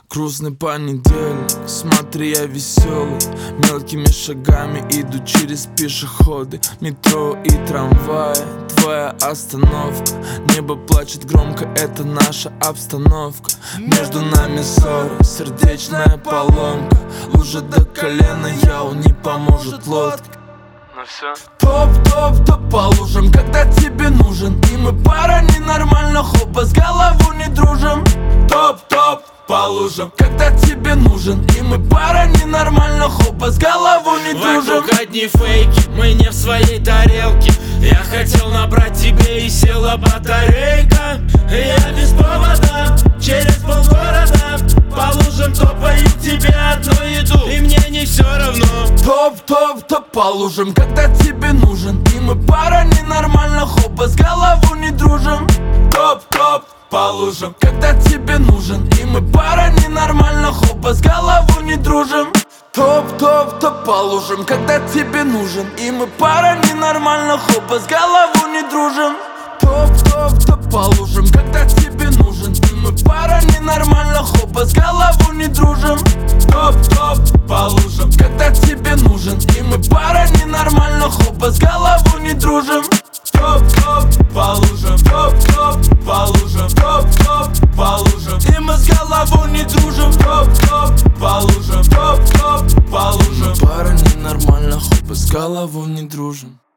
Грустный понедельник, смотри, я веселый. Мелкими шагами иду через пешеходы, метро и трамваи. Твоя остановка, небо плачет громко, это наша обстановка. Между нами ссора, сердечная поломка. Лужа до колена, яу, не поможет лодка. Ну все. Топ-топ-топ по лужам, когда тебе нужен. И мы пара ненормально, хопа, с голову не дружим. Топ-топ по лужам, когда тебе нужен. И мы пара ненормально, хопа, с голову не дружим. Вокруг одни фейки, мы не в своей тарелке. Я хотел набрать тебе и села батарейка. Я без повода, через полгорода по лужам топаю тебе одну еду. И мне не все равно. Топ-топ-топ по лужам, когда тебе нужен. И мы пара ненормально, хопа, с голову не дружим. Топ-топ по лужам, когда тебе нужен. И мы пара ненормально, хопа, с голову не дружим. Топ-топ-топ по лужам, когда тебе нужен. И мы пара ненормально, хопа, с голову не дружим. Топ-топ-топ по лужам, когда тебе нужен. И мы пара ненормально, хопа, с голову не дружим. Топ-топ по лужам, когда тебе нужен. И мы пара ненормально, хопа, с голову не дружим. Топ-топ по лужам, топ-топ по лужам, топ-топ по лужам. И мы с голову не дружим. Топ-топ по лужам, топ-топ по лужам. Пара ненормально, хопа, с голову не дружим.